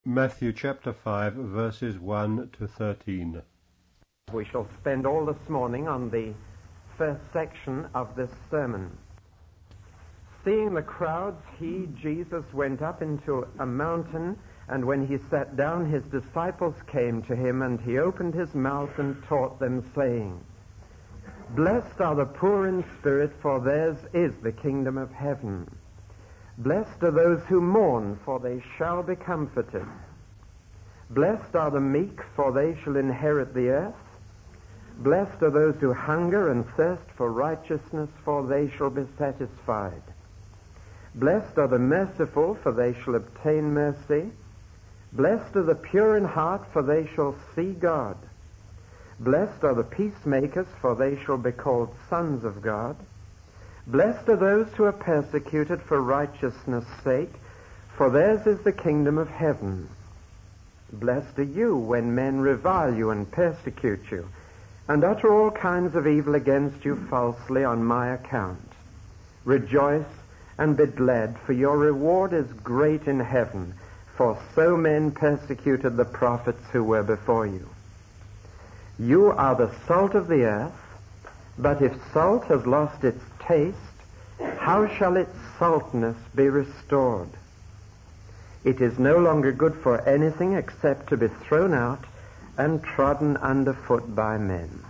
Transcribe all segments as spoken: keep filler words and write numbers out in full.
Matthew chapter five, verses one to thirteen. We shall spend all this morning on the first section of this sermon. Seeing the crowds, he, Jesus, went up into a mountain, and when he sat down, his disciples came to him, and he opened his mouth and taught them, saying, Blessed are the poor in spirit, for theirs is the kingdom of heaven. Blessed are those who mourn, for they shall be comforted. Blessed are the meek, for they shall inherit the earth. Blessed are those who hunger and thirst for righteousness, for they shall be satisfied. Blessed are the merciful, for they shall obtain mercy. Blessed are the pure in heart, for they shall see God. Blessed are the peacemakers, for they shall be called sons of God. Blessed are those who are persecuted for righteousness' sake, for theirs is the kingdom of heaven. Blessed are you when men revile you and persecute you, and utter all kinds of evil against you falsely on my account. Rejoice and be glad, for your reward is great in heaven, for so men persecuted the prophets who were before you. You are the salt of the earth, but if salt has lost its taste, how shall its saltness be restored? It is no longer good for anything except to be thrown out and trodden underfoot by men.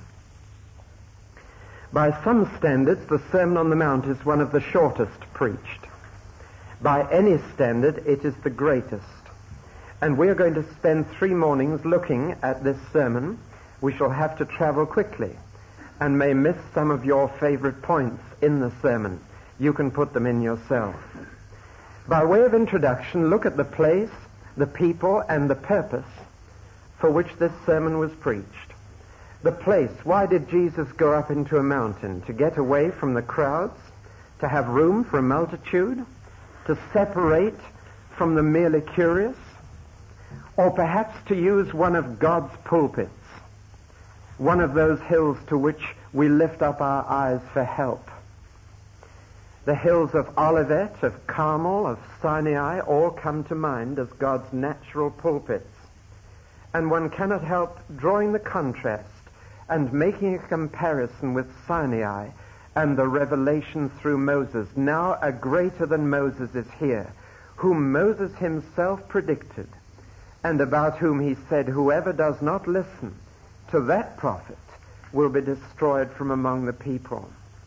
By some standards, the Sermon on the Mount is one of the shortest preached. By any standard, it is the greatest. And we are going to spend three mornings looking at this sermon. We shall have to travel quickly and may miss some of your favorite points in the sermon. You can put them in yourself. By way of introduction, look at the place, the people, and the purpose for which this sermon was preached. The place, why did Jesus go up into a mountain? To get away from the crowds, to have room for a multitude, to separate from the merely curious, or perhaps to use one of God's pulpits, one of those hills to which we lift up our eyes for help. The hills of Olivet, of Carmel, of Sinai all come to mind as God's natural pulpits. And one cannot help drawing the contrast and making a comparison with Sinai and the revelation through Moses. Now a greater than Moses is here, whom Moses himself predicted, and about whom he said, whoever does not listen to that prophet will be destroyed from among the people.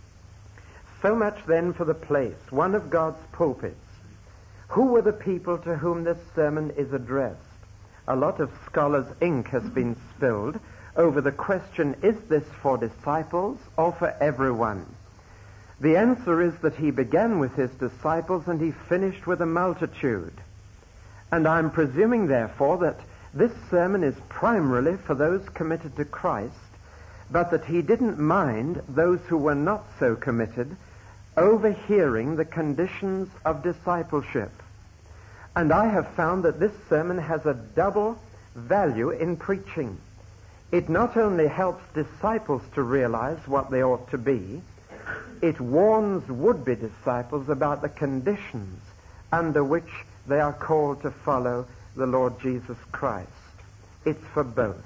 So much then for the place, one of God's pulpits. Who were the people to whom this sermon is addressed? A lot of scholars' ink has been spilled over the question, is this for disciples or for everyone? The answer is that he began with his disciples and he finished with a multitude. And I'm presuming, therefore, that this sermon is primarily for those committed to Christ, but that he didn't mind those who were not so committed overhearing the conditions of discipleship. And I have found that this sermon has a double value in preaching. It not only helps disciples to realize what they ought to be, it warns would-be disciples about the conditions under which they are called to follow the Lord Jesus Christ. It's for both.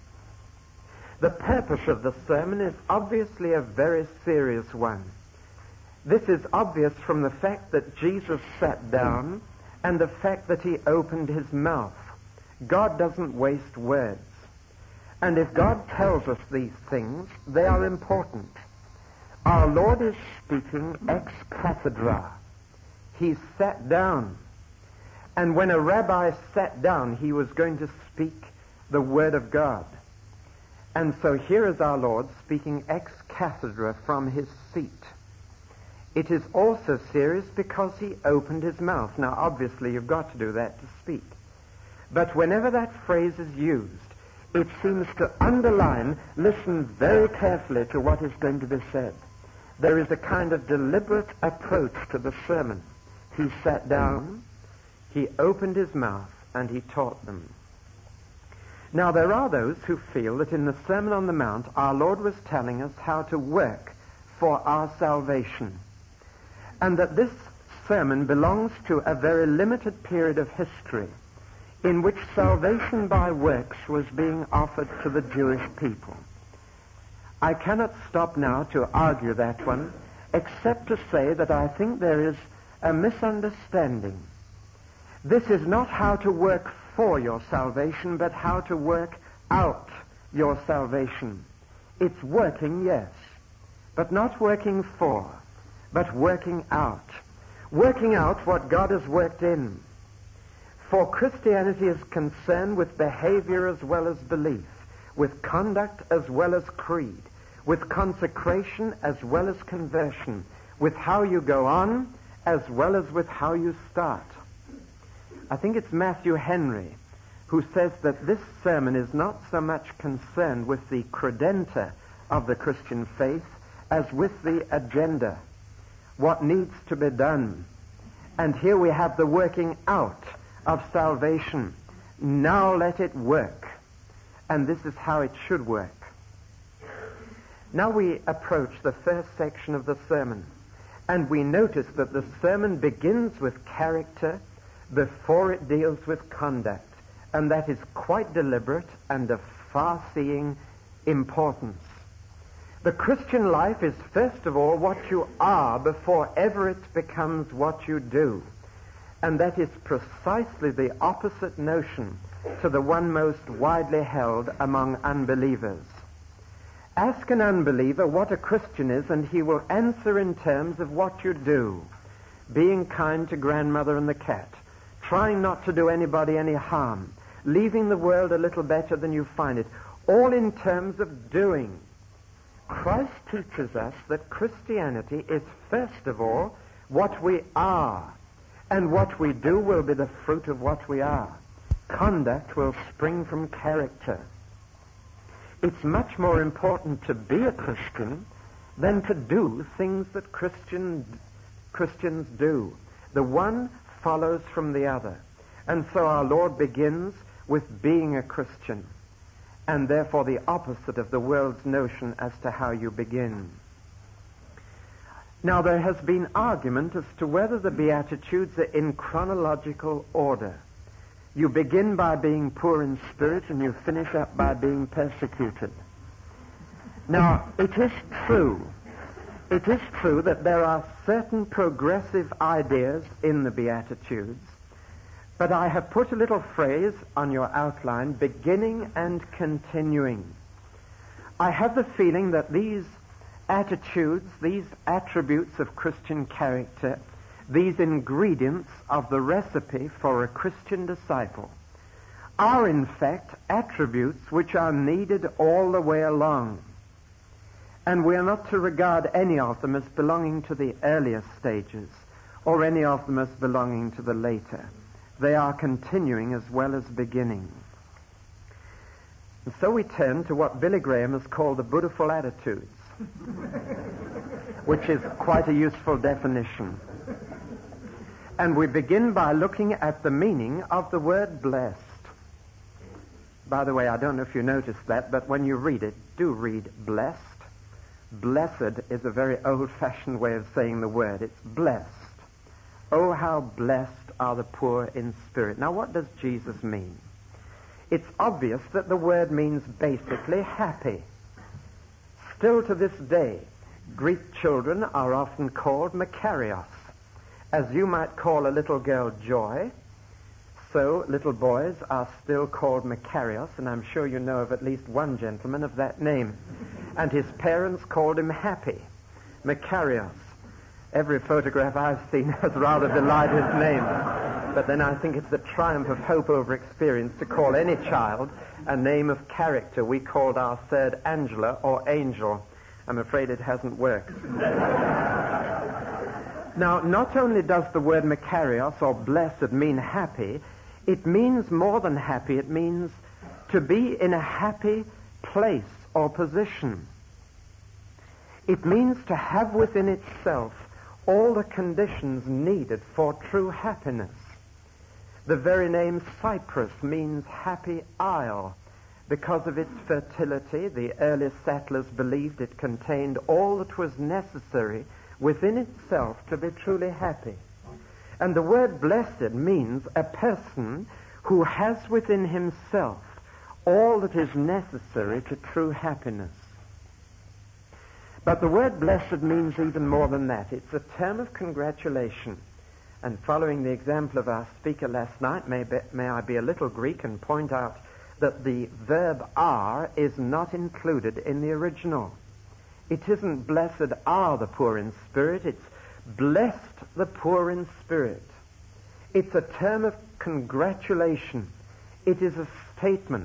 The purpose of the sermon is obviously a very serious one. This is obvious from the fact that Jesus sat down and the fact that he opened his mouth. God doesn't waste words. And if God tells us these things, they are important. Our Lord is speaking ex cathedra. He sat down. And when a rabbi sat down, he was going to speak the word of God. And so here is our Lord speaking ex cathedra from his seat. It is also serious because he opened his mouth. Now, obviously, you've got to do that to speak. But whenever that phrase is used, it seems to underline, listen very carefully to what is going to be said. There is a kind of deliberate approach to the sermon. He sat down, he opened his mouth, and he taught them. Now, there are those who feel that in the Sermon on the Mount, our Lord was telling us how to work for our salvation, and that this sermon belongs to a very limited period of history. in which salvation by works was being offered to the Jewish people. I cannot stop now to argue that one, except to say that I think there is a misunderstanding. This is not how to work for your salvation, but how to work out your salvation. It's working, yes, but not working for, but working out. Working out what God has worked in. For Christianity is concerned with behavior as well as belief, with conduct as well as creed, with consecration as well as conversion, with how you go on as well as with how you start. I think it's Matthew Henry who says that this sermon is not so much concerned with the credenta of the Christian faith as with the agenda, what needs to be done. And here we have the working out of salvation. Now let it work. And this is how it should work. Now we approach the first section of the sermon, and we notice that the sermon begins with character before it deals with conduct, and that is quite deliberate and of far-seeing importance. The Christian life is first of all what you are before ever it becomes what you do, and that is precisely the opposite notion to the one most widely held among unbelievers. Ask an unbeliever what a Christian is, and he will answer in terms of what you do. Being kind to grandmother and the cat, trying not to do anybody any harm, leaving the world a little better than you find it, all in terms of doing. Christ teaches us that Christianity is first of all what we are, and what we do will be the fruit of what we are. Conduct will spring from character. It's much more important to be a Christian than to do things that Christian, Christians do. The one follows from the other. And so our Lord begins with being a Christian, and therefore the opposite of the world's notion as to how you begin. Now there has been argument as to whether the Beatitudes are in chronological order. You begin by being poor in spirit and you finish up by being persecuted. Now, it is true, it is true that there are certain progressive ideas in the Beatitudes, but I have put a little phrase on your outline, beginning and continuing. I have the feeling that these attitudes, these attributes of Christian character, these ingredients of the recipe for a Christian disciple, are in fact attributes which are needed all the way along. And we are not to regard any of them as belonging to the earlier stages, or any of them as belonging to the later. They are continuing as well as beginning. And so we turn to what Billy Graham has called the Buddhaful attitudes, which is quite a useful definition. And we begin by looking at the meaning of the word blessed. By the way, I don't know if you noticed that, but when you read it, do read blessed. Blessed is a very old-fashioned way of saying the word. It's blessed. Oh, how blessed are the poor in spirit. Now, what does Jesus mean? It's obvious that the word means basically happy. Still to this day, Greek children are often called Makarios. As you might call a little girl Joy, so little boys are still called Makarios, and I'm sure you know of at least one gentleman of that name. And his parents called him Happy, Makarios. Every photograph I've seen has rather belied his name. But then I think it's the triumph of hope over experience to call any child a name of character. We called our third Angela or Angel. I'm afraid it hasn't worked. Now, not only does the word Makarios or blessed mean happy, it means more than happy. It means to be in a happy place or position. It means to have within itself all the conditions needed for true happiness. The very name Cyprus means happy isle. Because of its fertility, the early settlers believed it contained all that was necessary within itself to be truly happy. And the word blessed means a person who has within himself all that is necessary to true happiness. But the word blessed means even more than that. It's a term of congratulation. And following the example of our speaker last night, may, be, may I be a little Greek and point out that the verb are is not included in the original. It isn't blessed are the poor in spirit, it's blessed the poor in spirit. It's a term of congratulation. It is a statement.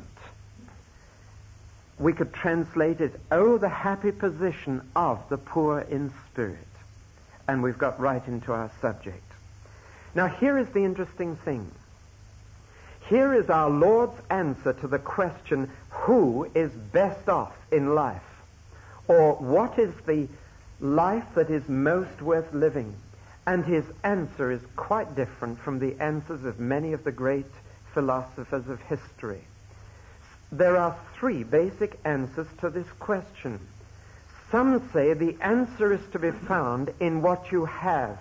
We could translate it, oh, the happy position of the poor in spirit. And we've got right into our subject. Now, here is the interesting thing. Here is our Lord's answer to the question, who is best off in life? Or what is the life that is most worth living? And his answer is quite different from the answers of many of the great philosophers of history. There are three basic answers to this question. Some say the answer is to be found in what you have.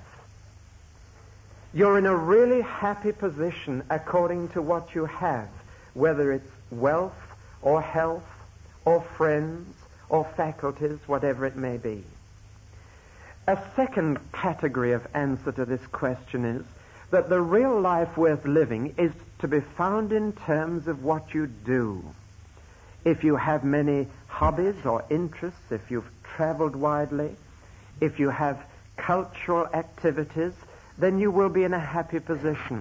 You're in a really happy position according to what you have, whether it's wealth or health or friends or faculties, whatever it may be. A second category of answer to this question is that the real life worth living is to be found in terms of what you do. If you have many hobbies or interests, if you've traveled widely, if you have cultural activities, then you will be in a happy position.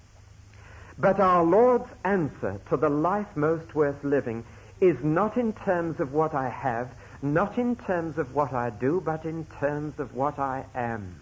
But our Lord's answer to the life most worth living is not in terms of what I have, not in terms of what I do, but in terms of what I am.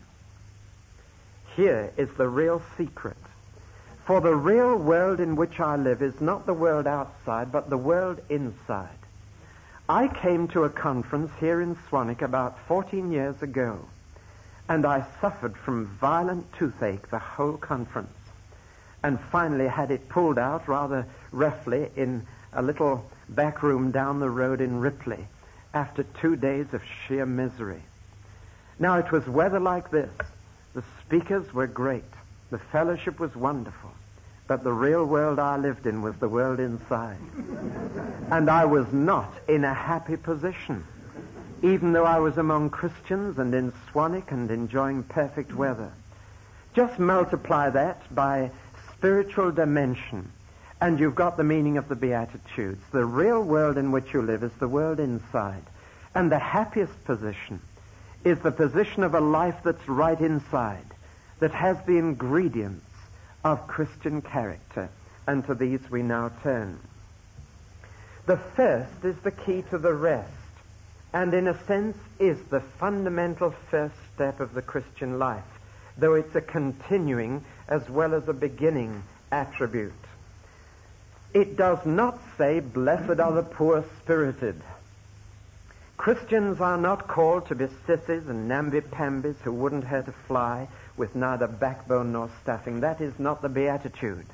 Here is the real secret. For the real world in which I live is not the world outside, but the world inside. I came to a conference here in Swanwick about fourteen years ago, and I suffered from violent toothache the whole conference, and finally had it pulled out rather roughly in a little back room down the road in Ripley after two days of sheer misery. Now, it was weather like this. The speakers were great. The fellowship was wonderful. But the real world I lived in was the world inside. And I was not in a happy position, even though I was among Christians and in Swanwick and enjoying perfect weather. Just multiply that by spiritual dimension, and you've got the meaning of the Beatitudes. The real world in which you live is the world inside. And the happiest position is the position of a life that's right inside, that has the ingredients of Christian character. And to these we now turn. The first is the key to the rest, and in a sense is the fundamental first step of the Christian life, though it's a continuing as well as a beginning attribute. It does not say, blessed are the poor-spirited. Christians are not called to be sissies and namby-pambies who wouldn't hurt a fly with neither backbone nor stuffing. That is not the Beatitude.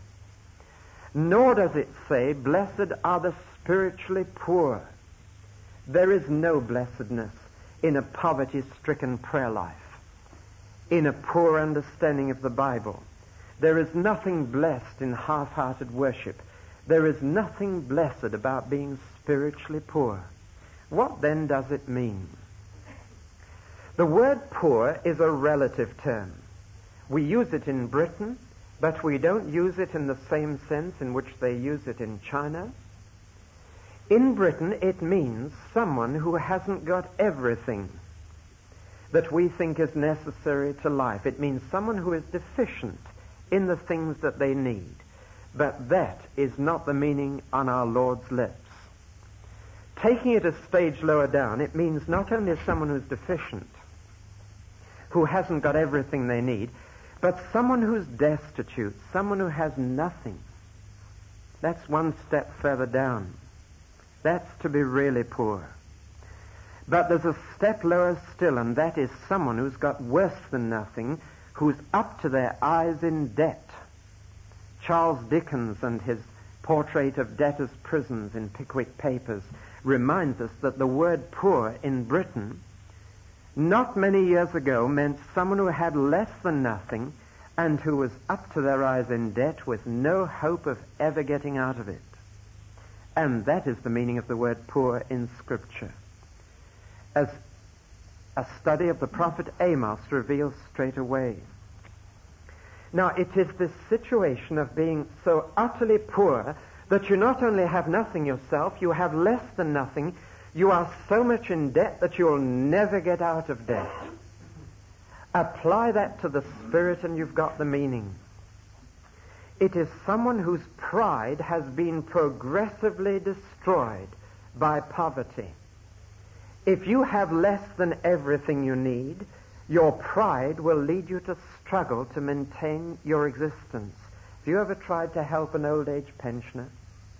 Nor does it say, blessed are the spiritually poor. There is no blessedness in a poverty-stricken prayer life, in a poor understanding of the Bible. There is nothing blessed in half-hearted worship. There is nothing blessed about being spiritually poor. What then does it mean? The word poor is a relative term. We use it in Britain, but we don't use it in the same sense in which they use it in China. In Britain, it means someone who hasn't got everything that we think is necessary to life. It means someone who is deficient in the things that they need. But that is not the meaning on our Lord's lips. Taking it a stage lower down, it means not only someone who's deficient, who hasn't got everything they need, but someone who's destitute, someone who has nothing. That's one step further down. That's to be really poor. But there's a step lower still, and that is someone who's got worse than nothing, who's up to their eyes in debt. Charles Dickens and his portrait of debtors' prisons in Pickwick Papers reminds us that the word poor in Britain not many years ago meant someone who had less than nothing and who was up to their eyes in debt with no hope of ever getting out of it. And that is the meaning of the word poor in Scripture. As a study of the prophet Amos reveals straight away. Now, it is this situation of being so utterly poor that you not only have nothing yourself, you have less than nothing. You are so much in debt that you'll never get out of debt. Apply that to the Spirit and you've got the meaning. It is someone whose pride has been progressively destroyed by poverty. If you have less than everything you need, your pride will lead you to struggle to maintain your existence. Have you ever tried to help an old age pensioner?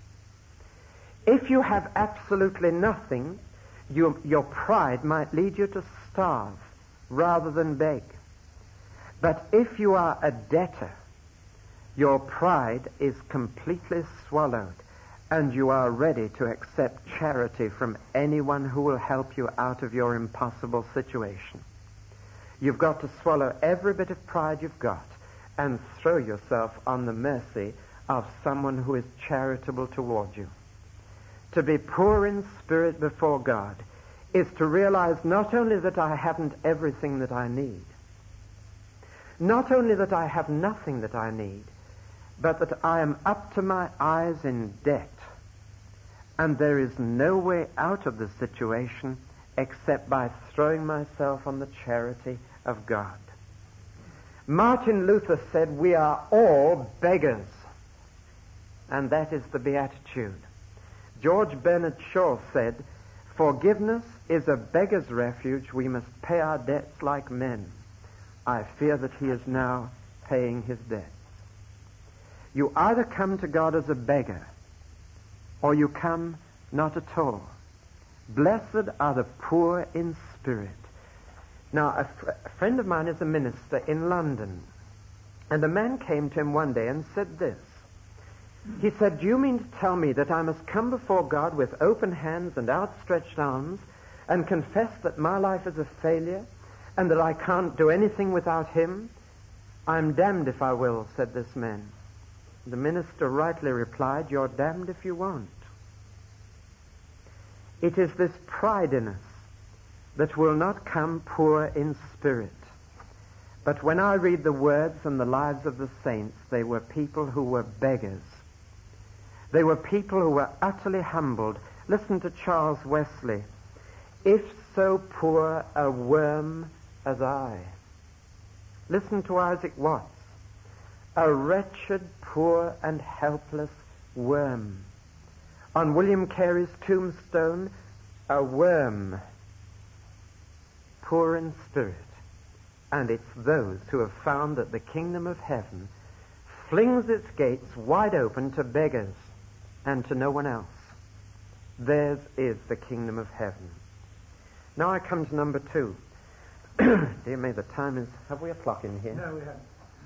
If you have absolutely nothing, you, your pride might lead you to starve rather than beg. But if you are a debtor, your pride is completely swallowed, and you are ready to accept charity from anyone who will help you out of your impossible situation. You've got to swallow every bit of pride you've got and throw yourself on the mercy of someone who is charitable toward you. To be poor in spirit before God is to realize not only that I haven't everything that I need, not only that I have nothing that I need, but that I am up to my eyes in debt, and there is no way out of the situation except by throwing myself on the charity of God. Martin Luther said, we are all beggars, and that is the Beatitude. George Bernard Shaw said, forgiveness is a beggar's refuge. We must pay our debts like men. I fear that he is now paying his debts. You either come to God as a beggar, or you come not at all. Blessed are the poor in spirit. Now, a, fr- a friend of mine is a minister in London, and a man came to him one day and said this. He said, do you mean to tell me that I must come before God with open hands and outstretched arms and confess that my life is a failure and that I can't do anything without him? I'm damned if I will, said this man. The minister rightly replied, you're damned if you won't. It is this pride in us that will not come poor in spirit. But when I read the words and the lives of the saints, they were people who were beggars. They were people who were utterly humbled. Listen to Charles Wesley. If so poor a worm as I. Listen to Isaac Watts. A wretched, poor, and helpless worm. On William Carey's tombstone, a worm, poor in spirit. And it's those who have found that the kingdom of heaven flings its gates wide open to beggars and to no one else. Theirs is the kingdom of heaven. Now I come to number two. Dear me, the time is... Have we a clock in here? No, we haven't.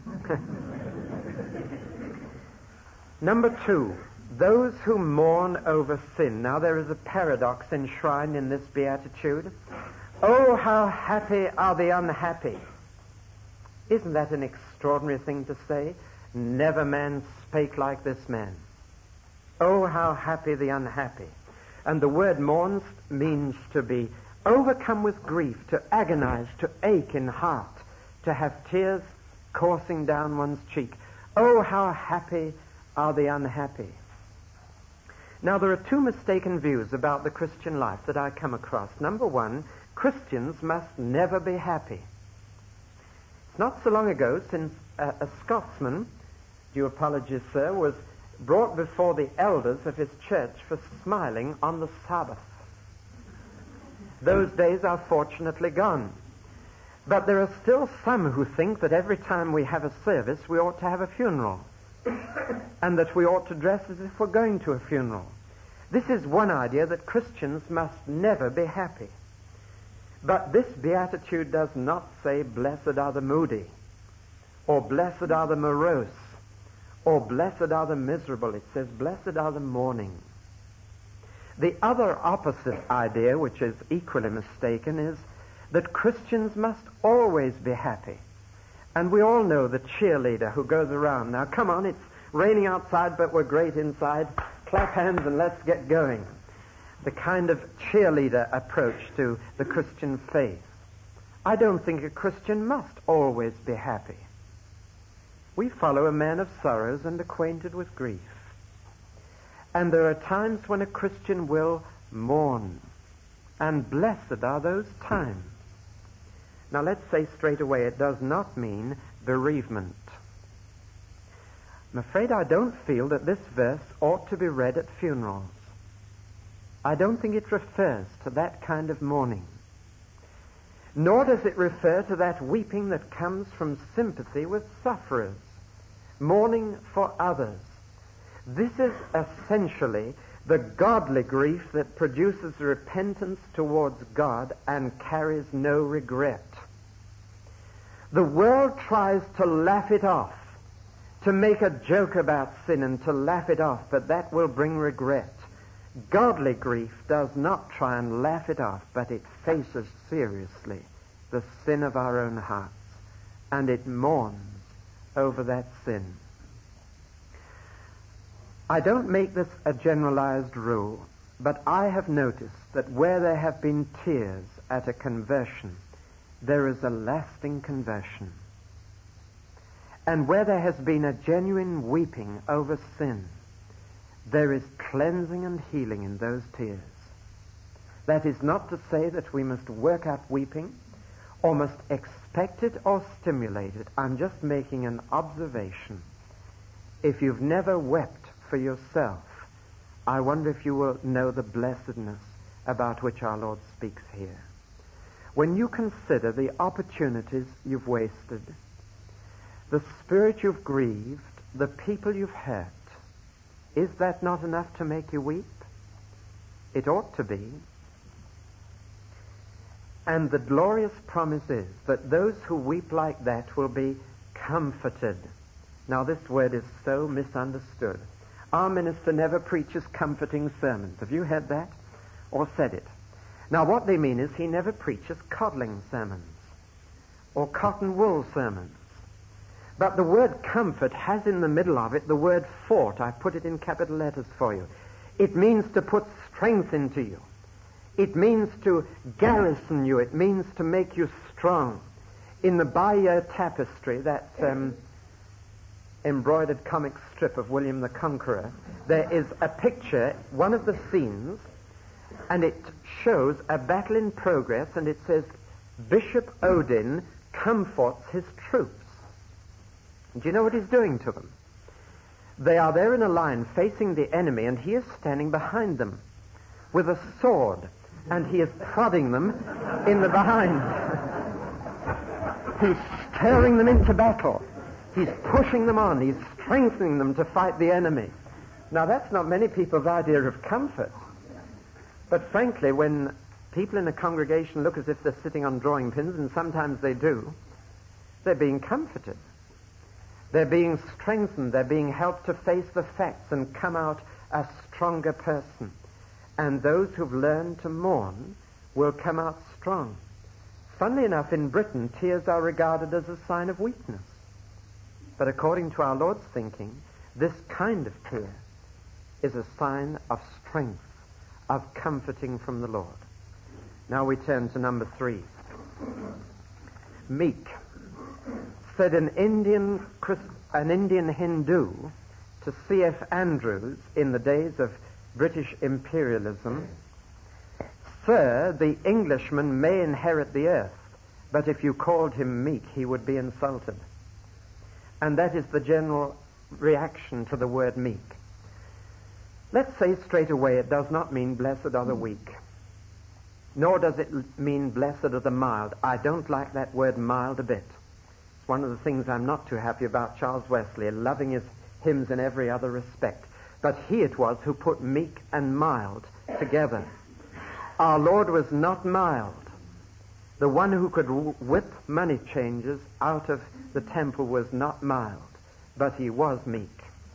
Number two, those who mourn over sin. Now there is a paradox enshrined in this beatitude. Oh, how happy are the unhappy. Isn't that an extraordinary thing to say? Never man spake like this man. Oh, how happy the unhappy. And the word mourns means to be overcome with grief, to agonize, to ache in heart, to have tears coursing down one's cheek. Oh, how happy are the unhappy. Now, there are two mistaken views about the Christian life that I come across. Number one, Christians must never be happy. It's not so long ago since a, a Scotsman, due apologies, sir, was brought before the elders of his church for smiling on the Sabbath. Those days are fortunately gone. But there are still some who think that every time we have a service, we ought to have a funeral, and that we ought to dress as if we're going to a funeral. This is one idea, that Christians must never be happy. But this beatitude does not say, blessed are the moody, or blessed are the morose, or blessed are the miserable. It says, blessed are the mourning. The other opposite idea, which is equally mistaken, is that Christians must always be happy. And we all know the cheerleader who goes around. Now, come on, it's raining outside, but we're great inside. Clap hands and let's get going. The kind of cheerleader approach to the Christian faith. I don't think a Christian must always be happy. We follow a man of sorrows and acquainted with grief. And there are times when a Christian will mourn. And blessed are those times. Now let's say straight away, it does not mean bereavement. I'm afraid I don't feel that this verse ought to be read at funerals. I don't think it refers to that kind of mourning. Nor does it refer to that weeping that comes from sympathy with sufferers, mourning for others. This is essentially the godly grief that produces repentance towards God and carries no regret. The world tries to laugh it off, to make a joke about sin and to laugh it off, but that will bring regret. Godly grief does not try and laugh it off, but it faces seriously the sin of our own hearts, and it mourns over that sin. I don't make this a generalized rule, but I have noticed that where there have been tears at a conversion, there is a lasting conversion. And where there has been a genuine weeping over sin, there is cleansing and healing in those tears. That is not to say that we must work up weeping or must expect it or stimulate it. I'm just making an observation. If you've never wept for yourself, I wonder if you will know the blessedness about which our Lord speaks here. When you consider the opportunities you've wasted, the spirit you've grieved, the people you've hurt, is that not enough to make you weep? It ought to be. And the glorious promise is that those who weep like that will be comforted. Now this word is so misunderstood. Our minister never preaches comforting sermons. Have you heard that? Or said it? Now what they mean is he never preaches coddling sermons or cotton wool sermons. But the word comfort has in the middle of it the word fort. I put it in capital letters for you. It means to put strength into you. It means to garrison you. It means to make you strong. In the Bayeux Tapestry, that um, embroidered comic strip of William the Conqueror, there is a picture, one of the scenes, and it shows a battle in progress, and it says, Bishop Odin comforts his troops. Do you know what he's doing to them? They are there in a line facing the enemy, and he is standing behind them with a sword, and he is prodding them in the behind. He's stirring them into battle. He's pushing them on. He's strengthening them to fight the enemy. Now, that's not many people's idea of comfort. But frankly, when people in a congregation look as if they're sitting on drawing pins, and sometimes they do, they're being comforted. They're being strengthened. They're being helped to face the facts and come out a stronger person. And those who've learned to mourn will come out strong. Funnily enough, in Britain, tears are regarded as a sign of weakness. But according to our Lord's thinking, this kind of tear is a sign of strength, of comforting from the Lord. Now we turn to number three. Meek. Said an Indian an Indian Hindu to C F Andrews in the days of British imperialism, Sir, the Englishman may inherit the earth, but if you called him meek, he would be insulted. And that is the general reaction to the word meek. Let's say straight away it does not mean blessed are the weak, nor does it mean blessed are the mild. I don't like that word mild a bit. It's one of the things I'm not too happy about Charles Wesley, loving his hymns in every other respect. But he it was who put meek and mild together. Our Lord was not mild. The one who could whip money changers out of the temple was not mild, but he was meek.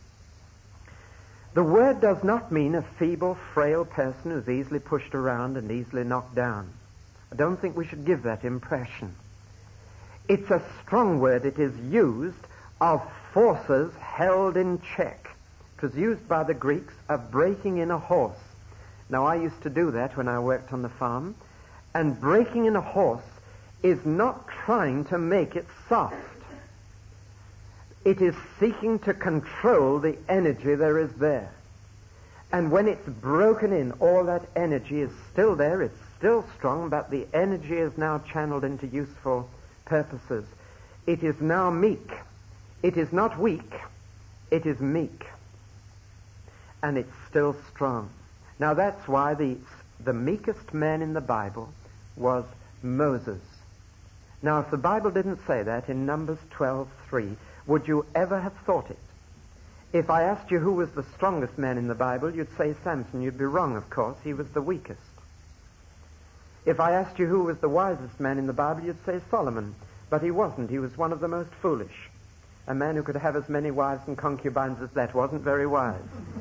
The word does not mean a feeble, frail person who's easily pushed around and easily knocked down. I don't think we should give that impression. It's a strong word. It is used of forces held in check. It was used by the Greeks of breaking in a horse. Now, I used to do that when I worked on the farm. And breaking in a horse is not trying to make it soft. It is seeking to control the energy there is there. And when it's broken in, all that energy is still there. It's still strong, but the energy is now channeled into useful purposes. It is now meek. It is not weak. It is meek. And it's still strong. Now that's why the, the meekest man in the Bible was Moses. Now if the Bible didn't say that in Numbers twelve three, would you ever have thought it? If I asked you who was the strongest man in the Bible, you'd say Samson. You'd be wrong, of course. He was the weakest. If I asked you who was the wisest man in the Bible, you'd say Solomon. But he wasn't. He was one of the most foolish. A man who could have as many wives and concubines as that wasn't very wise.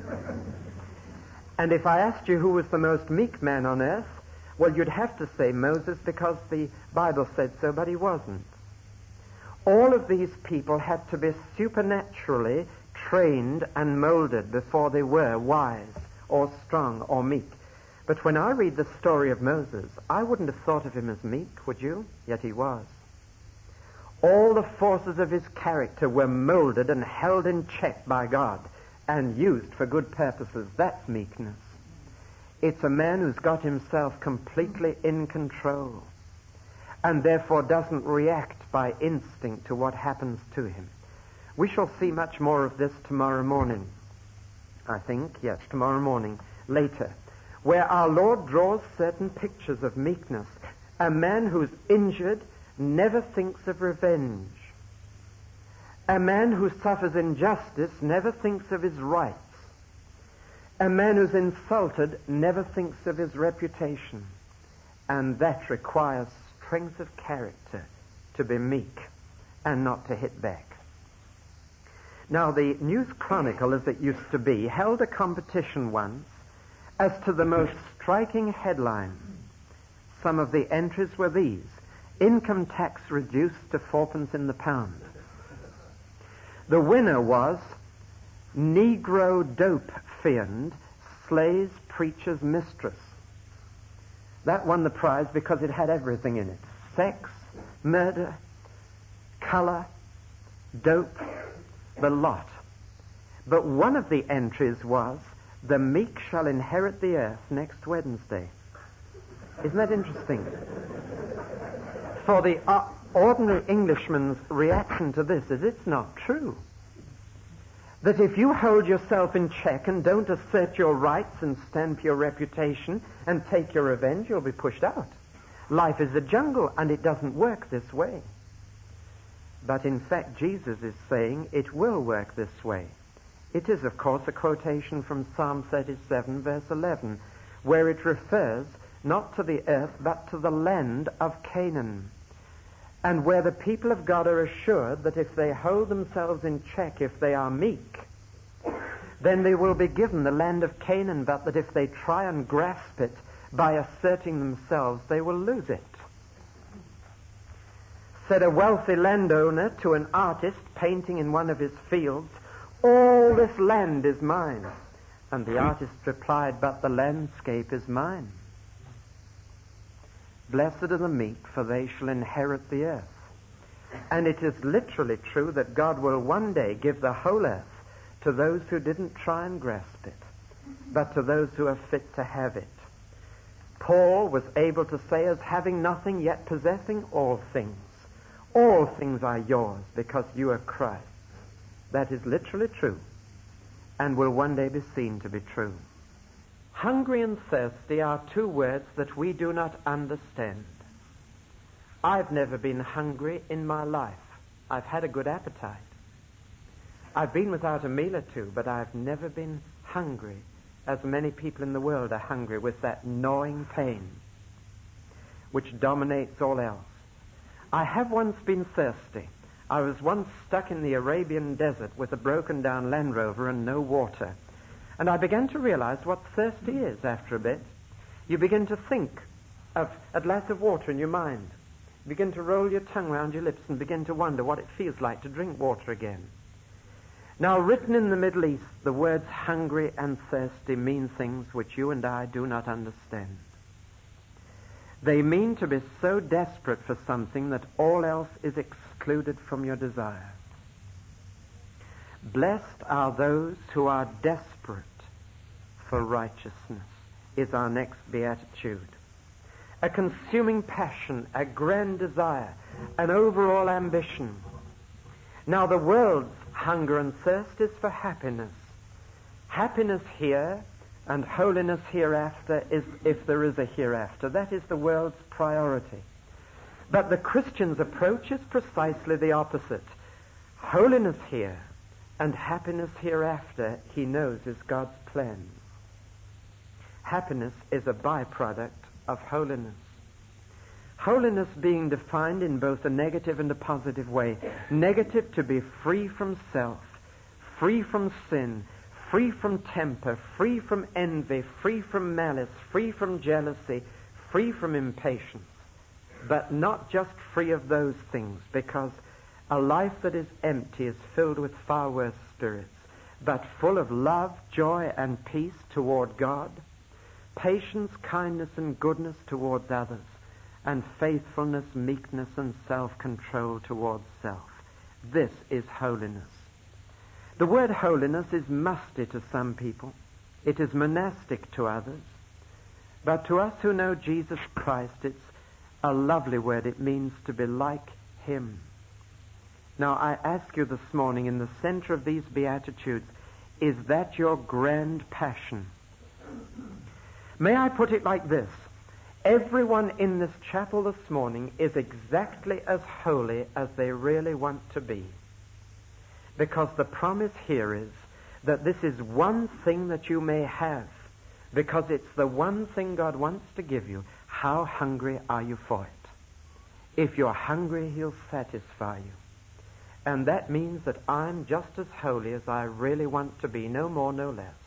And if I asked you who was the most meek man on earth, well, you'd have to say Moses because the Bible said so, but he wasn't. All of these people had to be supernaturally trained and molded before they were wise or strong or meek. But when I read the story of Moses, I wouldn't have thought of him as meek, would you? Yet he was. All the forces of his character were molded and held in check by God and used for good purposes. That's meekness. It's a man who's got himself completely in control and therefore doesn't react by instinct to what happens to him. We shall see much more of this tomorrow morning, I think, yes, tomorrow morning, later, where our Lord draws certain pictures of meekness. A man who's injured never thinks of revenge. A man who suffers injustice never thinks of his rights. A man who's insulted never thinks of his reputation. And that requires strength of character to be meek and not to hit back. Now, the News Chronicle, as it used to be, held a competition once as to the most striking headline. Some of the entries were these: income tax reduced to fourpence in the pound. The winner was Negro dope fiend slays preacher's mistress. That won the prize because it had everything in it: sex, murder, color, dope, the lot. But one of the entries was, the meek shall inherit the earth next Wednesday. Isn't that interesting? For the uh, ordinary Englishman's reaction to this is, it's not true. That if you hold yourself in check and don't assert your rights and stand for your reputation and take your revenge, you'll be pushed out. Life is a jungle, and it doesn't work this way. But in fact, Jesus is saying it will work this way. It is, of course, a quotation from Psalm thirty-seven, verse eleven, where it refers not to the earth, but to the land of Canaan, and where the people of God are assured that if they hold themselves in check, if they are meek, then they will be given the land of Canaan, but that if they try and grasp it by asserting themselves, they will lose it. Said a wealthy landowner to an artist painting in one of his fields, "All this land is mine." And the artist replied, "But the landscape is mine." Blessed are the meek, for they shall inherit the earth. And it is literally true that God will one day give the whole earth to those who didn't try and grasp it, but to those who are fit to have it. Paul was able to say, as having nothing yet possessing all things, all things are yours because you are Christ. That is literally true and will one day be seen to be true. Hungry and thirsty are two words that we do not understand. I've never been hungry in my life. I've had a good appetite. I've been without a meal or two, but I've never been hungry as many people in the world are hungry, with that gnawing pain which dominates all else. I have once been thirsty. I was once stuck in the Arabian desert with a broken down Land Rover and no water. And I began to realize what thirsty is after a bit. You begin to think of a glass of water in your mind. begin to roll your tongue round your lips and begin to wonder what it feels like to drink water again. Now, written in the Middle East, the words hungry and thirsty mean things which you and I do not understand. They mean to be so desperate for something that all else is excluded from your desire. Blessed are those who are desperate for righteousness, is our next beatitude. A consuming passion, a grand desire, an overall ambition. Now, the world's hunger and thirst is for happiness. Happiness here and holiness hereafter, is, if there is a hereafter. That is the world's priority. But the Christian's approach is precisely the opposite. Holiness here and happiness hereafter, he knows, is God's plan. Happiness is a byproduct of holiness. Holiness being defined in both a negative and a positive way. Negative, to be free from self, free from sin, free from temper, free from envy, free from malice, free from jealousy, free from impatience. But not just free of those things, because a life that is empty is filled with far worse spirits, but full of love, joy, and peace toward God, patience, kindness, and goodness towards others, and faithfulness, meekness, and self-control towards self. This is holiness. The word holiness is musty to some people. It is monastic to others. But to us who know Jesus Christ, it's a lovely word. It means to be like Him. Now, I ask you this morning, in the center of these Beatitudes, is that your grand passion? May I put it like this? Everyone in this chapel this morning is exactly as holy as they really want to be. Because the promise here is that this is one thing that you may have, because it's the one thing God wants to give you. How hungry are you for it? If you're hungry, He'll satisfy you. And that means that I'm just as holy as I really want to be, no more, no less.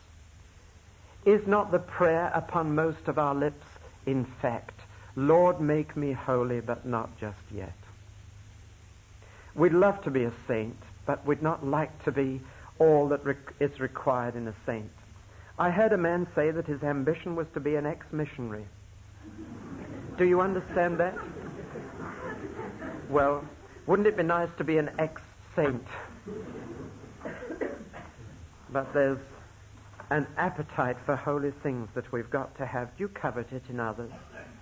Is not the prayer upon most of our lips, in fact, Lord, make me holy, but not just yet? We'd love to be a saint, but we'd not like to be all that re- is required in a saint. I heard a man say that his ambition was to be an ex-missionary. Do you understand that? Well, wouldn't it be nice to be an ex-saint? But there's an appetite for holy things that we've got to have. Do you covet it in others?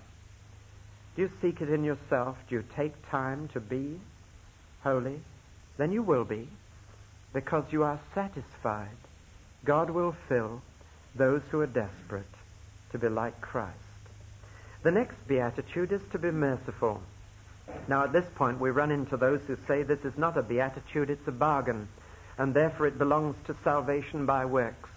Do you seek it in yourself? Do you take time to be holy? Then you will be, because you are satisfied. God will fill those who are desperate to be like Christ. The next beatitude is to be merciful. Now, at this point, we run into those who say this is not a beatitude, it's a bargain, and therefore it belongs to salvation by works.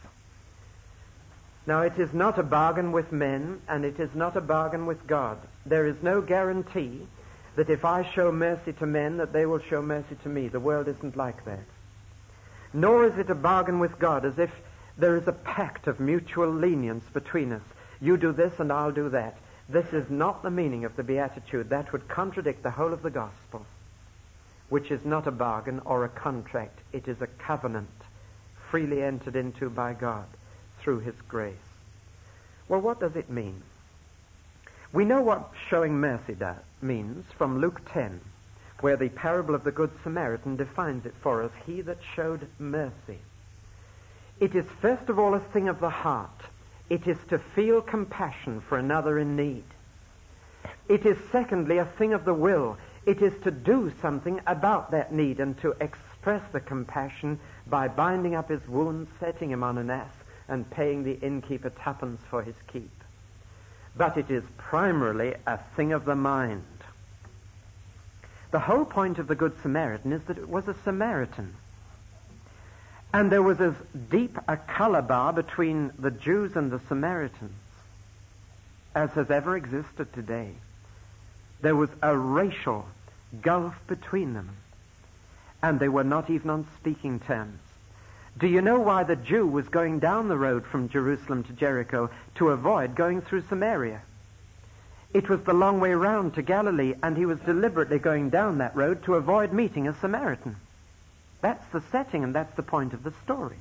Now, it is not a bargain with men, and it is not a bargain with God. There is no guarantee that if I show mercy to men, that they will show mercy to me. The world isn't like that. Nor is it a bargain with God, as if there is a pact of mutual lenience between us. You do this and I'll do that. This is not the meaning of the Beatitude. That would contradict the whole of the gospel, which is not a bargain or a contract. It is a covenant freely entered into by God through His grace. Well, what does it mean? We know what showing mercy does, means from Luke ten, where the parable of the Good Samaritan defines it for us. He that showed mercy. It is first of all a thing of the heart. It is to feel compassion for another in need. It is secondly a thing of the will. It is to do something about that need and to express the compassion by binding up his wounds, setting him on an ass, and paying the innkeeper twopence for his keep. But it is primarily a thing of the mind. The whole point of the Good Samaritan is that it was a Samaritan. And there was as deep a color bar between the Jews and the Samaritans as has ever existed today. There was a racial gulf between them, and they were not even on speaking terms. Do you know why the Jew was going down the road from Jerusalem to Jericho? To avoid going through Samaria. It was the long way round to Galilee, and he was deliberately going down that road to avoid meeting a Samaritan. That's the setting, and that's the point of the story.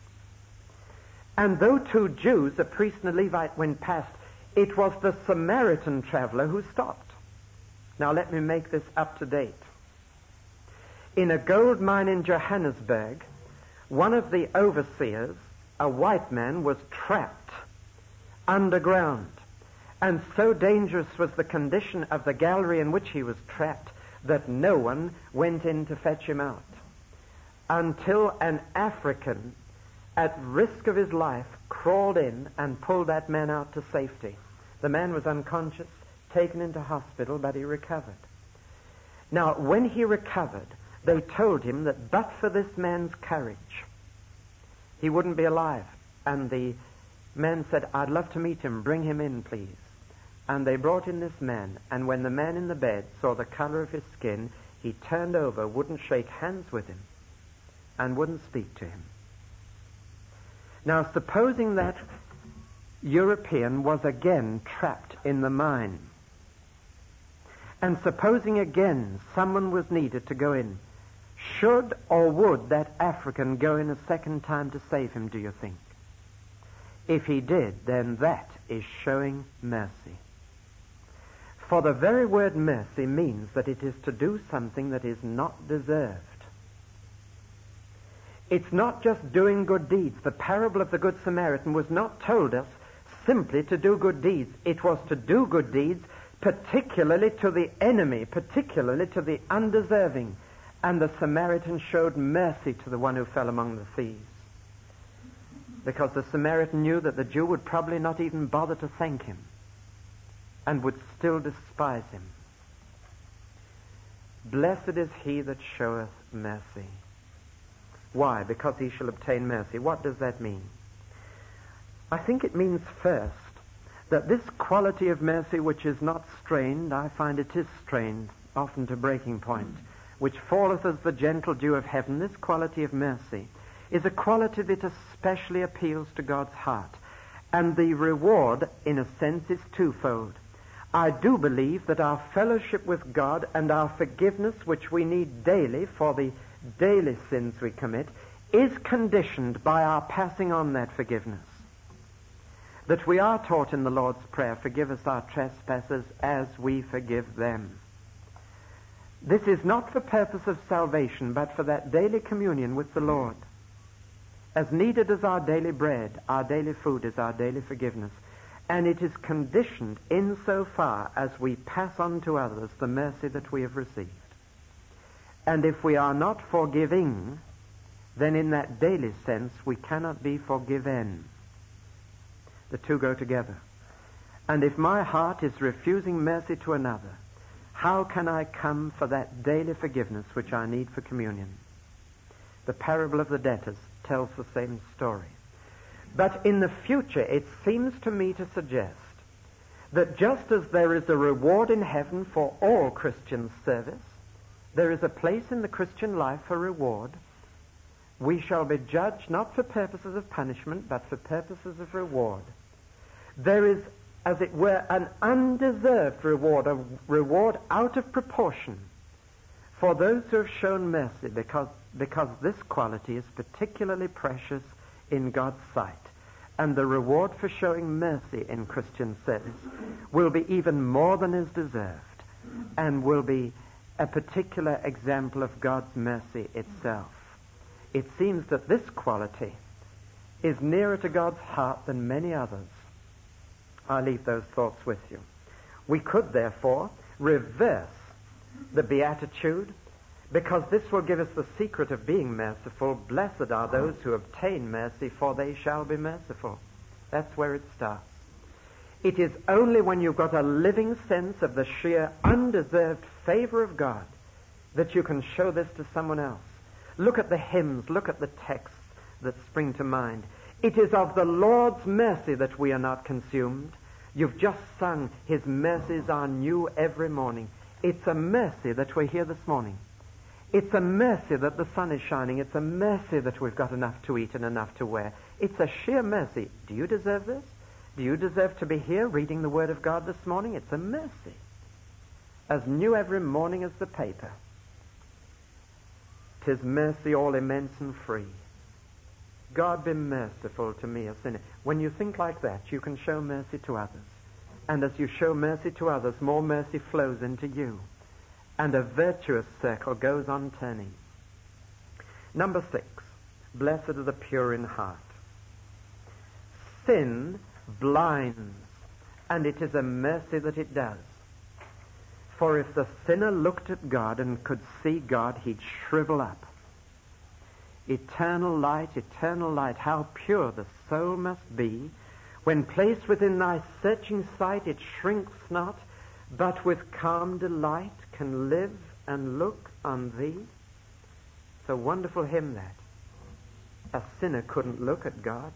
And though two Jews, a priest and a Levite, went past, it was the Samaritan traveler who stopped. Now let me make this up to date. In a gold mine in Johannesburg, one of the overseers, a white man, was trapped underground. And so dangerous was the condition of the gallery in which he was trapped that no one went in to fetch him out until an African, at risk of his life, crawled in and pulled that man out to safety. The man was unconscious, taken into hospital, but he recovered. Now, when he recovered, they told him that but for this man's courage, he wouldn't be alive. And the man said, "I'd love to meet him. Bring him in, please." And they brought in this man, and when the man in the bed saw the color of his skin, he turned over, wouldn't shake hands with him, and wouldn't speak to him. Now, supposing that European was again trapped in the mine, and supposing again someone was needed to go in, should or would that African go in a second time to save him, do you think? If he did, then that is showing mercy. For the very word mercy means that it is to do something that is not deserved. It's not just doing good deeds. The parable of the Good Samaritan was not told us simply to do good deeds. It was to do good deeds particularly to the enemy, particularly to the undeserving. And the Samaritan showed mercy to the one who fell among the thieves. Because the Samaritan knew that the Jew would probably not even bother to thank him and would still despise him. Blessed is he that showeth mercy. Why? Because he shall obtain mercy. What does that mean? I think it means first that this quality of mercy which is not strained, I find it is strained, often to breaking point, which falleth as the gentle dew of heaven, this quality of mercy is a quality that especially appeals to God's heart. And the reward, in a sense, is twofold. I do believe that our fellowship with God and our forgiveness, which we need daily for the daily sins we commit, is conditioned by our passing on that forgiveness. That we are taught in the Lord's Prayer, forgive us our trespasses as we forgive them. This is not for purpose of salvation, but for that daily communion with the Lord. As needed as our daily bread, our daily food is our daily forgiveness. And it is conditioned insofar as we pass on to others the mercy that we have received. And if we are not forgiving, then in that daily sense we cannot be forgiven. The two go together. And if my heart is refusing mercy to another, how can I come for that daily forgiveness which I need for communion? The parable of the debtors tells the same story. But in the future, it seems to me to suggest that just as there is a reward in heaven for all Christian service, there is a place in the Christian life for reward. We shall be judged not for purposes of punishment, but for purposes of reward. There is, as it were, an undeserved reward, a reward out of proportion for those who have shown mercy, because, because this quality is particularly precious in God's sight. And the reward for showing mercy in Christian service will be even more than is deserved, and will be a particular example of God's mercy itself. It seems that this quality is nearer to God's heart than many others. I leave those thoughts with you. We could, therefore, reverse the beatitude, because this will give us the secret of being merciful. Blessed are those who obtain mercy, for they shall be merciful. That's where it starts. It is only when you've got a living sense of the sheer undeserved favor of God that you can show this to someone else. Look at the hymns, look at the texts that spring to mind. It is of the Lord's mercy that we are not consumed. You've just sung, His mercies are new every morning. It's a mercy that we're here this morning. It's a mercy that the sun is shining. It's a mercy that we've got enough to eat and enough to wear. It's a sheer mercy. Do you deserve this? Do you deserve to be here reading the Word of God this morning? It's a mercy. As new every morning as the paper. 'Tis mercy all immense and free. God be merciful to me, a sinner. When you think like that, you can show mercy to others. And as you show mercy to others, more mercy flows into you. And a virtuous circle goes on turning. Number six, blessed are the pure in heart. Sin blinds, and it is a mercy that it does. For if the sinner looked at God and could see God, he'd shrivel up. Eternal light, eternal light, how pure the soul must be. When placed within thy searching sight, it shrinks not, but with calm delight can live and look on thee. It's a wonderful hymn, that. A sinner couldn't look at God.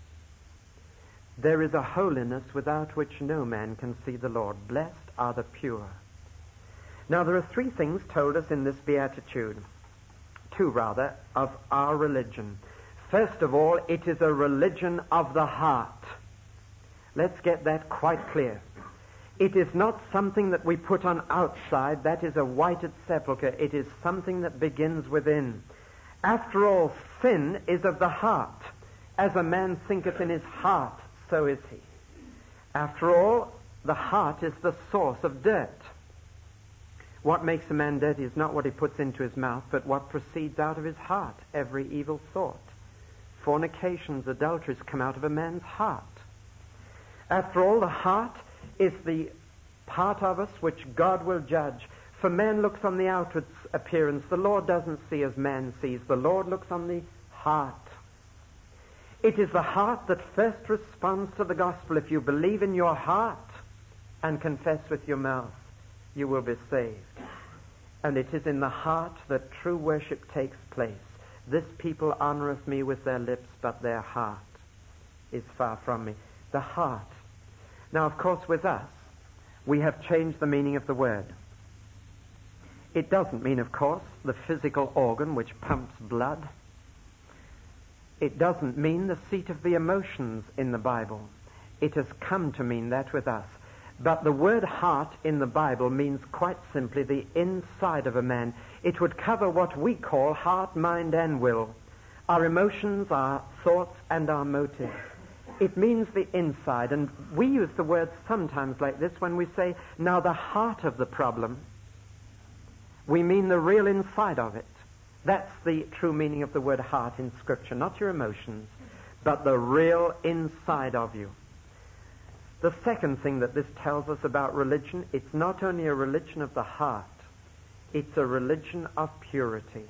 There is a holiness without which no man can see the Lord. Blessed are the pure. Now there are three things told us in this beatitude. Two, rather, of our religion. First of all, it is a religion of the heart. Let's get that quite clear. It is not something that we put on outside. That is a whited sepulchre. It is something that begins within. After all, sin is of the heart. As a man thinketh in his heart, so is he. After all, the heart is the source of dirt. What makes a man dirty is not what he puts into his mouth, but what proceeds out of his heart, every evil thought. Fornications, adulteries come out of a man's heart. After all, the heart is the part of us which God will judge. For man looks on the outward appearance. The Lord doesn't see as man sees. The Lord looks on the heart. It is the heart that first responds to the gospel. If you believe in your heart and confess with your mouth, you will be saved. And it is in the heart that true worship takes place. This people honoreth me with their lips, but their heart is far from me. The heart. Now, of course, with us, we have changed the meaning of the word. It doesn't mean, of course, the physical organ which pumps blood. It doesn't mean the seat of the emotions in the Bible. It has come to mean that with us. But the word heart in the Bible means quite simply the inside of a man. It would cover what we call heart, mind, and will. Our emotions, our thoughts, and our motives. It means the inside. And we use the word sometimes like this when we say, now the heart of the problem. We mean the real inside of it. That's the true meaning of the word heart in Scripture. Not your emotions, but the real inside of you. The second thing that this tells us about religion, it's not only a religion of the heart, it's a religion of purity.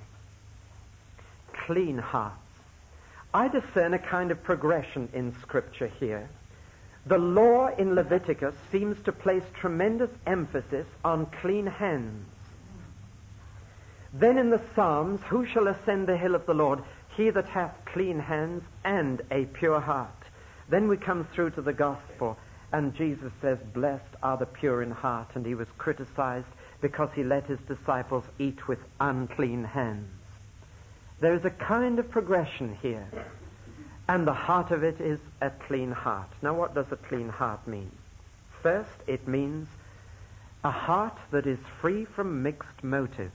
Clean hearts. I discern a kind of progression in Scripture here. The law in Leviticus seems to place tremendous emphasis on clean hands. Then in the Psalms, who shall ascend the hill of the Lord? He that hath clean hands and a pure heart. Then we come through to the gospel. And Jesus says, blessed are the pure in heart. And he was criticized because he let his disciples eat with unclean hands. There is a kind of progression here. And the heart of it is a clean heart. Now, what does a clean heart mean? First, it means a heart that is free from mixed motives.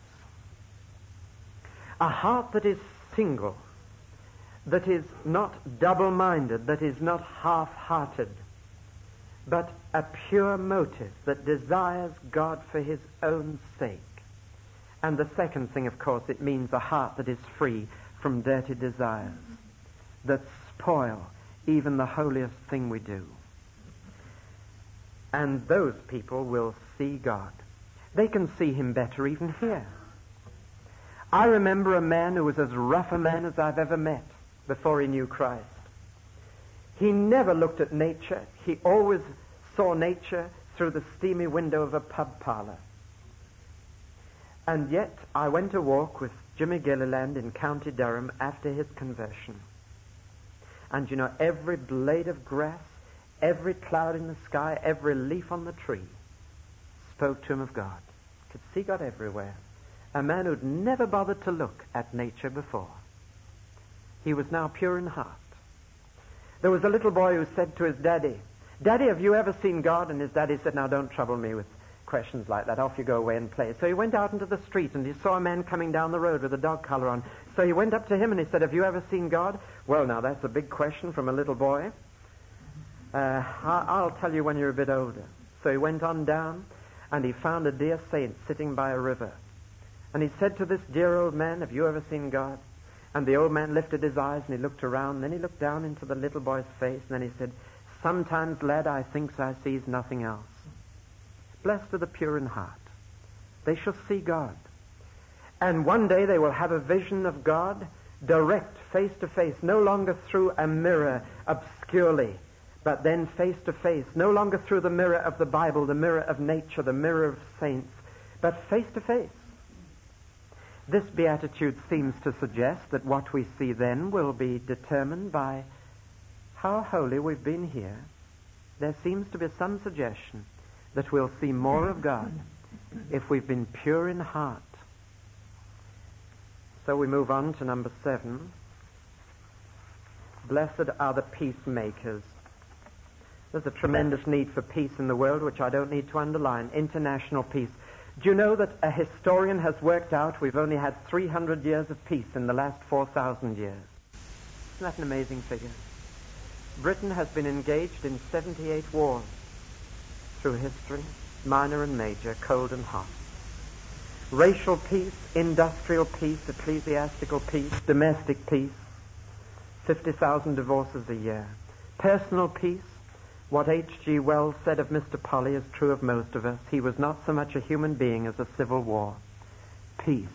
A heart that is single, that is not double-minded, that is not half-hearted, but a pure motive that desires God for his own sake. And the second thing, of course, it means a heart that is free from dirty desires that spoil even the holiest thing we do. And those people will see God. They can see him better even here. I remember a man who was as rough a man as I've ever met before he knew Christ. He never looked at nature. He always saw nature through the steamy window of a pub parlor. And yet I went to walk with Jimmy Gilliland in County Durham after his conversion. And you know, every blade of grass, every cloud in the sky, every leaf on the tree spoke to him of God. Could see God everywhere. A man who'd never bothered to look at nature before. He was now pure in heart. There was a little boy who said to his daddy, Daddy, have you ever seen God? And his daddy said, now don't trouble me with questions like that. Off you go away and play. So he went out into the street and he saw a man coming down the road with a dog collar on. So he went up to him and he said, have you ever seen God? Well, now that's a big question from a little boy. Uh, I'll tell you when you're a bit older. So he went on down and he found a dear saint sitting by a river. And he said to this dear old man, have you ever seen God? And the old man lifted his eyes and he looked around. Then he looked down into the little boy's face and then he said, sometimes, lad, I thinks I sees nothing else. Blessed are the pure in heart. They shall see God. And one day they will have a vision of God direct, face to face, no longer through a mirror obscurely, but then face to face, no longer through the mirror of the Bible, the mirror of nature, the mirror of saints, but face to face. This beatitude seems to suggest that what we see then will be determined by how holy we've been here. There seems to be some suggestion that we'll see more of God if we've been pure in heart. So we move on to number seven. Blessed are the peacemakers. There's a tremendous need for peace in the world, which I don't need to underline. International peace. Do you know that a historian has worked out we've only had three hundred years of peace in the last four thousand years? Isn't that an amazing figure? Britain has been engaged in seventy-eight wars through history, minor and major, cold and hot. Racial peace, industrial peace, ecclesiastical peace, domestic peace, fifty thousand divorces a year. Personal peace, what H G Wells said of Mister Polly is true of most of us. He was not so much a human being as a civil war. Peace.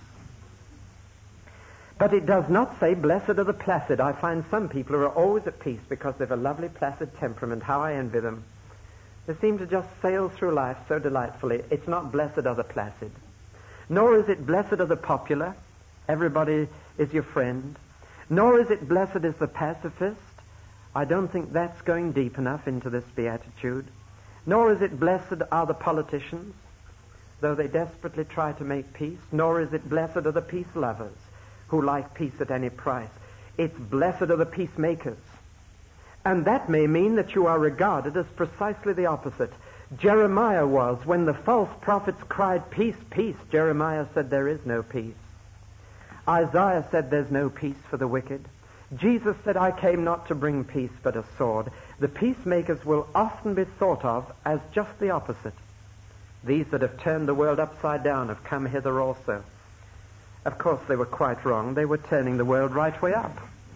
But it does not say, blessed are the placid. I find some people who are always at peace because they have a lovely placid temperament. How I envy them. They seem to just sail through life so delightfully. It's not blessed are the placid. Nor is it blessed are the popular. Everybody is your friend. Nor is it blessed is the pacifist. I don't think that's going deep enough into this beatitude. Nor is it blessed are the politicians, though they desperately try to make peace. Nor is it blessed are the peace lovers, who like peace at any price. It's blessed are the peacemakers. And that may mean that you are regarded as precisely the opposite. Jeremiah was, when the false prophets cried, peace, peace, Jeremiah said there is no peace. Isaiah said there's no peace for the wicked. Jesus said, I came not to bring peace but a sword. The peacemakers will often be thought of as just the opposite. These that have turned the world upside down have come hither also. Of course, they were quite wrong. They were turning the world right way up.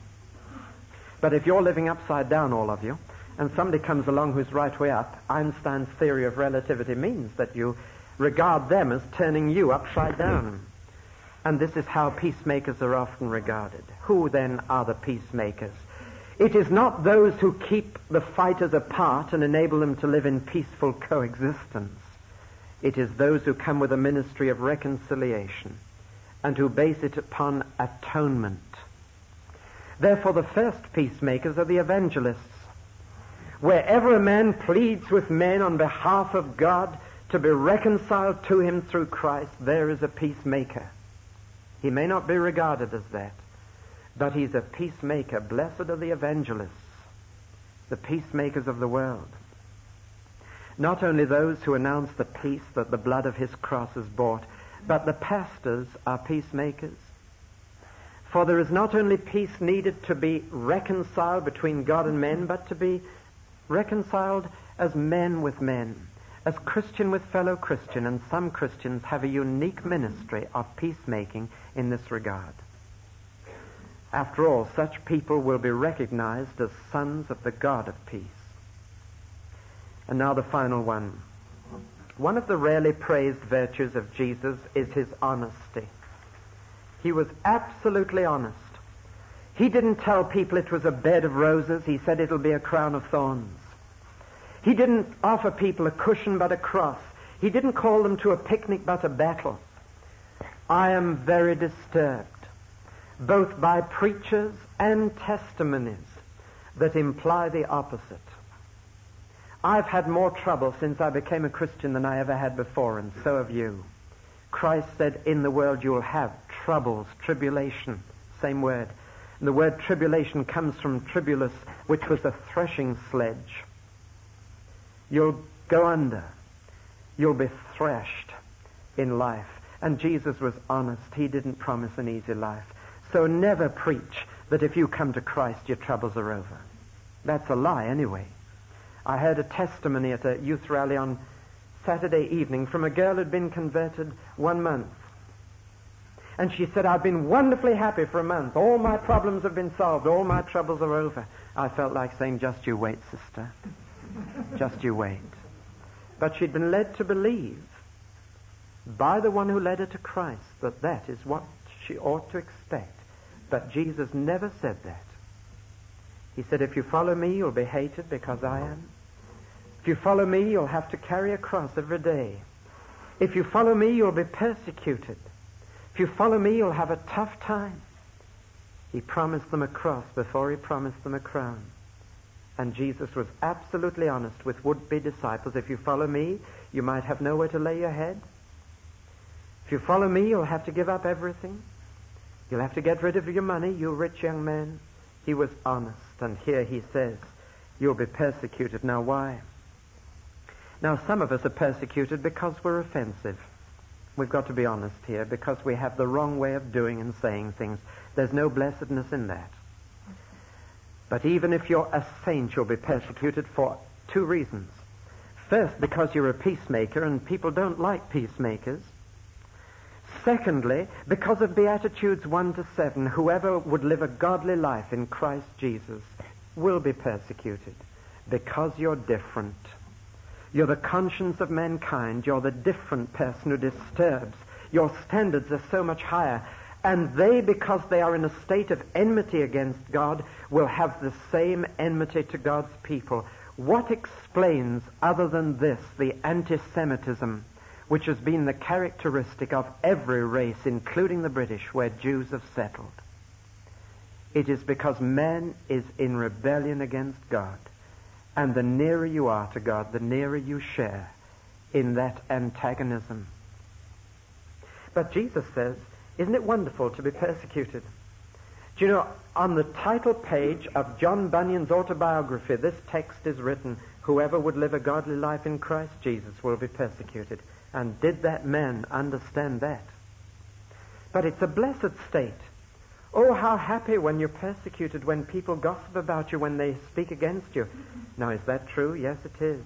But if you're living upside down, all of you, and somebody comes along who's right way up, Einstein's theory of relativity means that you regard them as turning you upside down. And this is how peacemakers are often regarded. Who then are the peacemakers? It is not those who keep the fighters apart and enable them to live in peaceful coexistence. It is those who come with a ministry of reconciliation and who base it upon atonement. Therefore, the first peacemakers are the evangelists. Wherever a man pleads with men on behalf of God to be reconciled to him through Christ, there is a peacemaker. He may not be regarded as that, but he's a peacemaker. Blessed are the evangelists, the peacemakers of the world. Not only those who announce the peace that the blood of his cross has bought, but the pastors are peacemakers. For there is not only peace needed to be reconciled between God and men, but to be reconciled as men with men, as Christian with fellow Christian, and some Christians have a unique ministry of peacemaking in this regard. After all, such people will be recognized as sons of the God of peace. And now the final one. One of the rarely praised virtues of Jesus is his honesty. He was absolutely honest. He didn't tell people it was a bed of roses. He said it'll be a crown of thorns. He didn't offer people a cushion but a cross. He didn't call them to a picnic but a battle. I am very disturbed, both by preachers and testimonies that imply the opposite. I've had more trouble since I became a Christian than I ever had before, and so have you. Christ said, in the world you'll have troubles, tribulation, same word. And the word tribulation comes from tribulus, which was a threshing sledge. You'll go under. You'll be thrashed in life. And Jesus was honest. He didn't promise an easy life. So never preach that if you come to Christ, your troubles are over. That's a lie anyway. I heard a testimony at a youth rally on Saturday evening from a girl who'd been converted one month. And she said, I've been wonderfully happy for a month. All my problems have been solved. All my troubles are over. I felt like saying, just you wait, sister. Just you wait. But she'd been led to believe by the one who led her to Christ that that is what she ought to expect. But Jesus never said that. He said, if you follow me, you'll be hated because I am. If you follow me, you'll have to carry a cross every day. If you follow me, you'll be persecuted. If you follow me, you'll have a tough time. He promised them a cross before he promised them a crown. And Jesus was absolutely honest with would-be disciples. If you follow me, you might have nowhere to lay your head. If you follow me, you'll have to give up everything. You'll have to get rid of your money, you rich young man. He was honest. And here he says, you'll be persecuted. Now why? Now some of us are persecuted because we're offensive. We've got to be honest here, because we have the wrong way of doing and saying things. There's no blessedness in that. But even if you're a saint, you'll be persecuted for two reasons. First, because you're a peacemaker and people don't like peacemakers. Secondly, because of Beatitudes one to seven, whoever would live a godly life in Christ Jesus will be persecuted because you're different. You're the conscience of mankind. You're the different person who disturbs. Your standards are so much higher. And they, because they are in a state of enmity against God, will have the same enmity to God's people. What explains, other than this, the anti-Semitism which has been the characteristic of every race, including the British, where Jews have settled? It is because man is in rebellion against God. And the nearer you are to God, the nearer you share in that antagonism. But Jesus says, isn't it wonderful to be persecuted? Do you know, on the title page of John Bunyan's autobiography, this text is written, whoever would live a godly life in Christ Jesus will be persecuted. And did that man understand that? But it's a blessed state. Oh, how happy when you're persecuted, when people gossip about you, when they speak against you. Now, is that true? Yes, it is.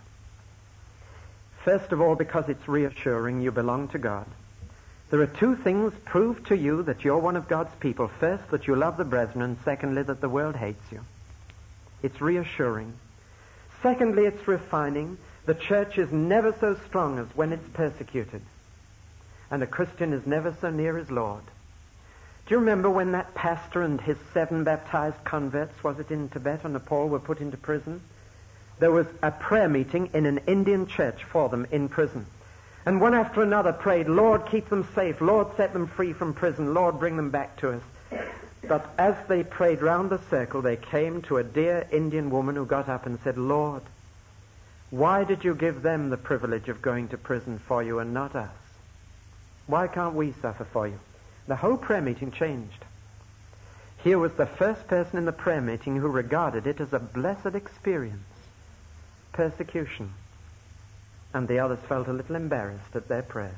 First of all, because it's reassuring you belong to God. There are two things prove to you that you're one of God's people. First, that you love the brethren, and secondly, that the world hates you. It's reassuring. Secondly, it's refining. The church is never so strong as when it's persecuted. And a Christian is never so near his Lord. Do you remember when that pastor and his seven baptized converts, was it in Tibet or Nepal, were put into prison? There was a prayer meeting in an Indian church for them in prison. And one after another prayed, Lord, keep them safe. Lord, set them free from prison. Lord, bring them back to us. But as they prayed round the circle, they came to a dear Indian woman who got up and said, Lord, why did you give them the privilege of going to prison for you and not us? Why can't we suffer for you? The whole prayer meeting changed. Here was the first person in the prayer meeting who regarded it as a blessed experience, persecution. And the others felt a little embarrassed at their prayers.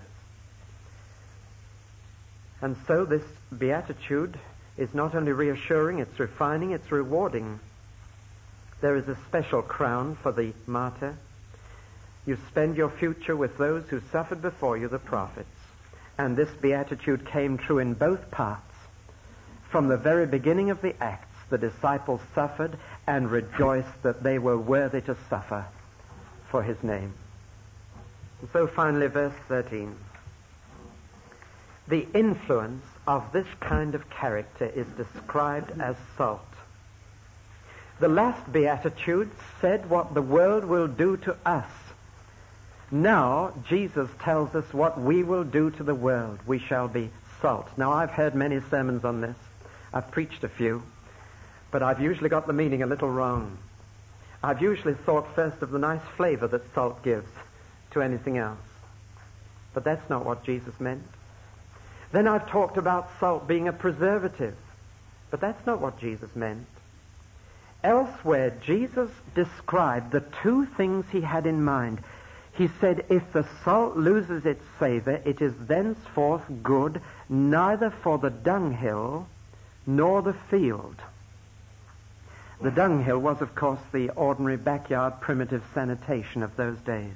And so this beatitude is not only reassuring, it's refining, it's rewarding. There is a special crown for the martyr. You spend your future with those who suffered before you, the prophets. And this beatitude came true in both parts. From the very beginning of the Acts, the disciples suffered and rejoiced that they were worthy to suffer for his name. And so finally, verse thirteen. The influence of this kind of character is described as salt. The last beatitude said what the world will do to us. Now, Jesus tells us what we will do to the world. We shall be salt. Now, I've heard many sermons on this. I've preached a few. But I've usually got the meaning a little wrong. I've usually thought first of the nice flavor that salt gives to anything else. But that's not what Jesus meant. Then I've talked about salt being a preservative. But that's not what Jesus meant. Elsewhere, Jesus described the two things he had in mind. He said, if the salt loses its savor, it is thenceforth good neither for the dunghill nor the field. The dunghill was, of course, the ordinary backyard primitive sanitation of those days.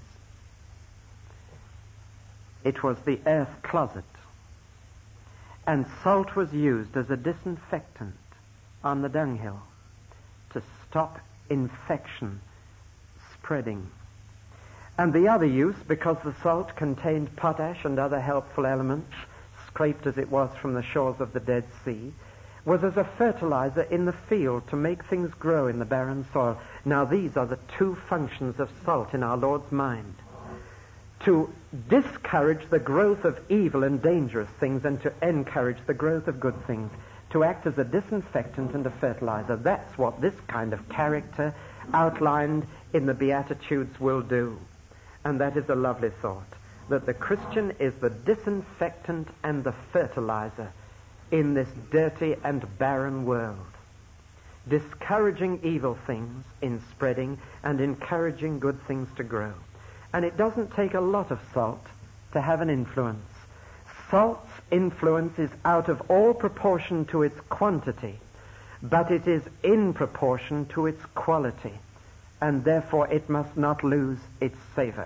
It was the earth closet. And salt was used as a disinfectant on the dunghill to stop infection spreading. And the other use, because the salt contained potash and other helpful elements, scraped as it was from the shores of the Dead Sea, was as a fertilizer in the field to make things grow in the barren soil. Now these are the two functions of salt in our Lord's mind. To discourage the growth of evil and dangerous things and to encourage the growth of good things. To act as a disinfectant and a fertilizer. That's what this kind of character outlined in the Beatitudes will do. And that is a lovely thought. That the Christian is the disinfectant and the fertilizer in this dirty and barren world. Discouraging evil things in spreading and encouraging good things to grow. And it doesn't take a lot of salt to have an influence. Salt's influence is out of all proportion to its quantity, but it is in proportion to its quality, and therefore it must not lose its savor.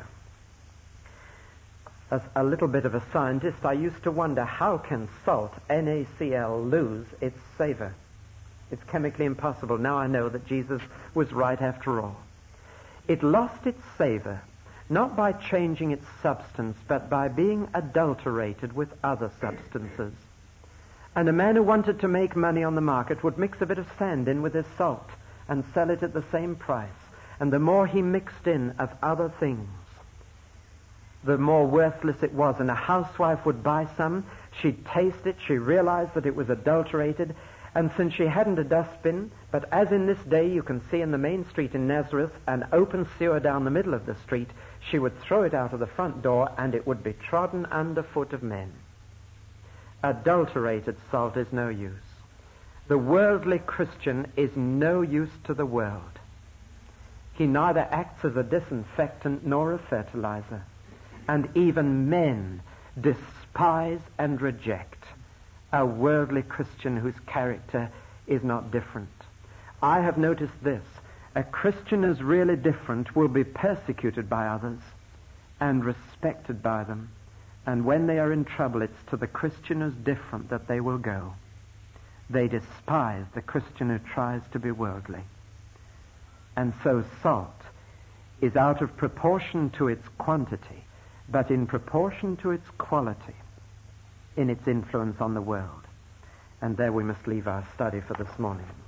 As a little bit of a scientist, I used to wonder, how can salt, N A C L, lose its savor? It's chemically impossible. Now I know that Jesus was right after all. It lost its savor not by changing its substance, but by being adulterated with other substances. And a man who wanted to make money on the market would mix a bit of sand in with his salt and sell it at the same price. And the more he mixed in of other things, the more worthless it was. And a housewife would buy some, she'd taste it, she realized that it was adulterated, and since she hadn't a dustbin, but as in this day you can see in the main street in Nazareth, an open sewer down the middle of the street, she would throw it out of the front door and it would be trodden underfoot of men. Adulterated salt is no use. The worldly Christian is no use to the world. He neither acts as a disinfectant nor a fertilizer. And even men despise and reject a worldly Christian whose character is not different. I have noticed this. A Christian who's really different will be persecuted by others and respected by them. And when they are in trouble, it's to the Christian who's different that they will go. They despise the Christian who tries to be worldly. And so salt is out of proportion to its quantity, but in proportion to its quality in its influence on the world. And there we must leave our study for this morning.